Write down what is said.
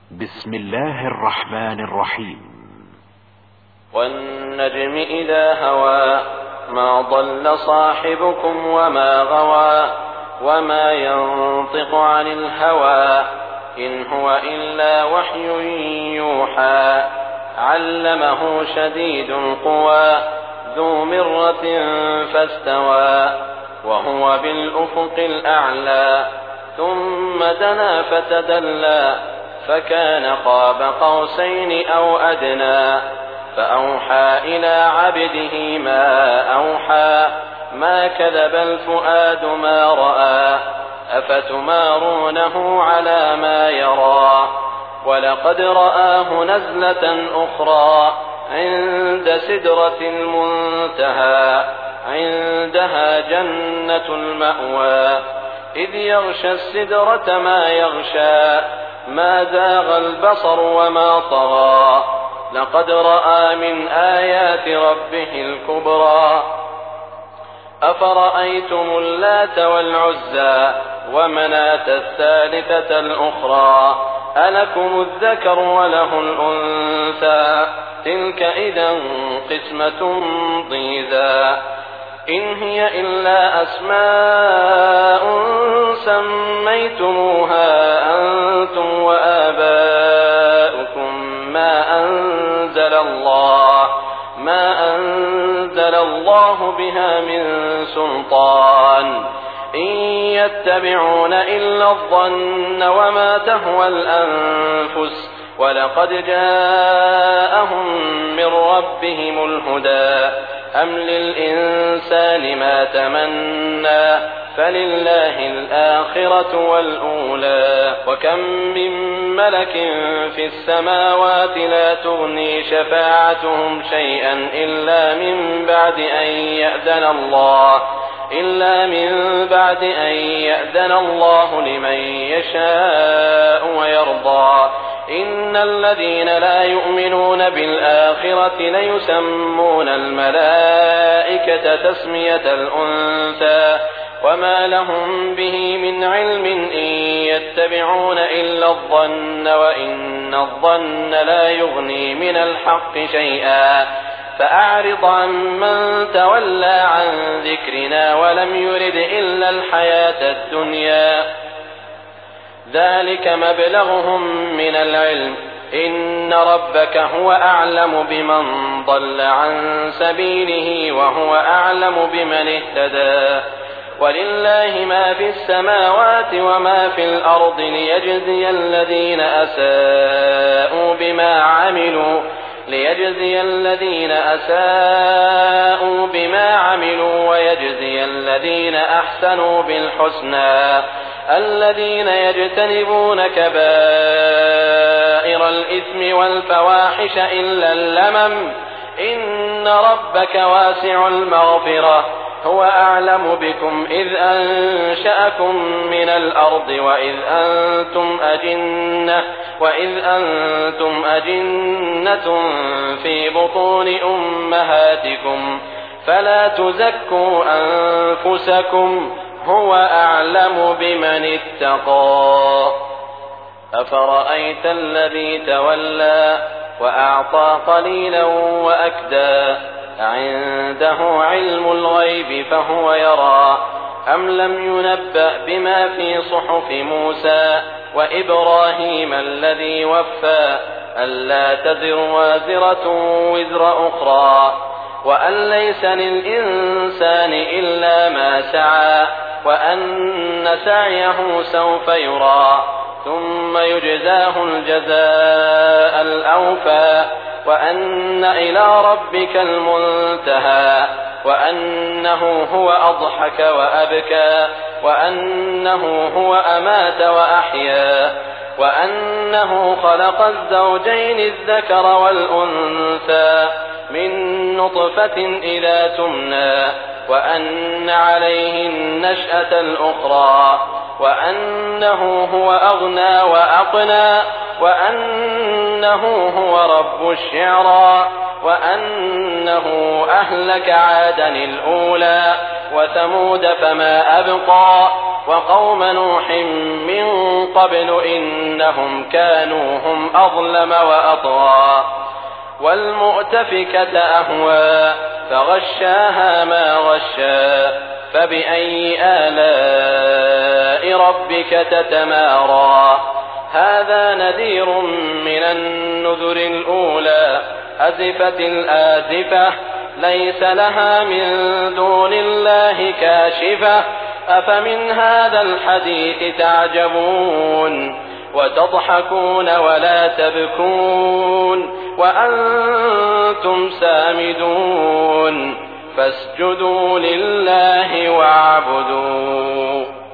بسم الله الرحمن الرحيم. والنجم إذا هوى ما ضل صاحبكم وما غوى وما ينطق عن الهوى إن هو إلا وحي يوحى علمه شديد القوى ذو مرة فاستوى وهو بالأفق الأعلى ثم دنا فتدلى فكان قاب قوسين أو أدنى فأوحى إلى عبده ما أوحى ما كذب الفؤاد ما رأى أفتمارونه على ما يرى ولقد رآه نزلة أخرى عند سدرة المنتهى عندها جنة المأوى إذ يغشى السدرة ما يغشى ما زاغ البصر وما طغى لقد رأى من آيات ربه الكبرى أفرأيتم اللات والعزى ومناة الثالثة الأخرى ألكم الذكر وله الأنثى تلك إذا قسمة ضيزى إن هي إلا أسماء سميتموها أنتم وآباؤكم ما أنزل الله بها من سلطان إن يتبعون إلا الظن وما تهوى الأنفس ولقد جاءهم من ربهم الهدى أم للإنسان ما تمنى فلله الآخرة والأولى وكم من ملك في السماوات لا تغني شفاعتهم شيئا إلا من بعد أن يأذن الله لمن يشاء ويرضى إن الذين لا يؤمنون بالآخرة ليسمون الملائكة تسمية الأنثى وما لهم به من علم إن يتبعون إلا الظن وإن الظن لا يغني من الحق شيئا فأعرض عن من تولى عن ذكرنا ولم يرد إلا الحياة الدنيا ذلك مبلغهم من العلم إن ربك هو أعلم بمن ضل عن سبيله وهو أعلم بمن اهتدى ولله ما في السماوات وما في الأرض ليجزي الذين أساءوا بما عملوا ويجزي الذين أحسنوا بالحسنى الذين يجتنبون كبائر الإثم والفواحش إلا اللمم إن ربك واسع المغفرة هو أعلم بكم إذ أنشأكم من الأرض وإذ أنتم أجنة في بطون أمهاتكم فلا تزكوا أنفسكم هو أعلم بمن اتقى أفرأيت الذي تولى وأعطى قليلا وأكدى عنده علم الغيب فهو يرى أم لم ينبأ بما في صحف موسى وإبراهيم الذي وفى ألا تزر وازرة وزر أخرى وأن ليس للإنسان إلا ما سعى وأن سعيه سوف يرى ثم يجزاه الجزاء الأوفى وأن إلى ربك المنتهى وأنه هو أضحك وأبكى وأنه هو أمات وأحيا وأنه خلق الزوجين الذكر والأنثى من نطفة إذا تمنى وأن عليه النشأة الأخرى وأنه هو أغنى وأقنى وأنه هو رب الشعرى وأنه أهلك عادا الأولى وثمود فما أبقى وقوم نوح من قبل إنهم كانوا هم أظلم وأطغى والمؤتفكة أهوى فغشاها ما غشى فبأي آلاء ربك تتمارى هذا نذير من النذر الأولى أزفت الآزفة ليس لها من دون الله كاشفة أفمن هذا الحديث تعجبون وتضحكون ولا تبكون وأنتم سامدون فاسجدوا لله واعبدوا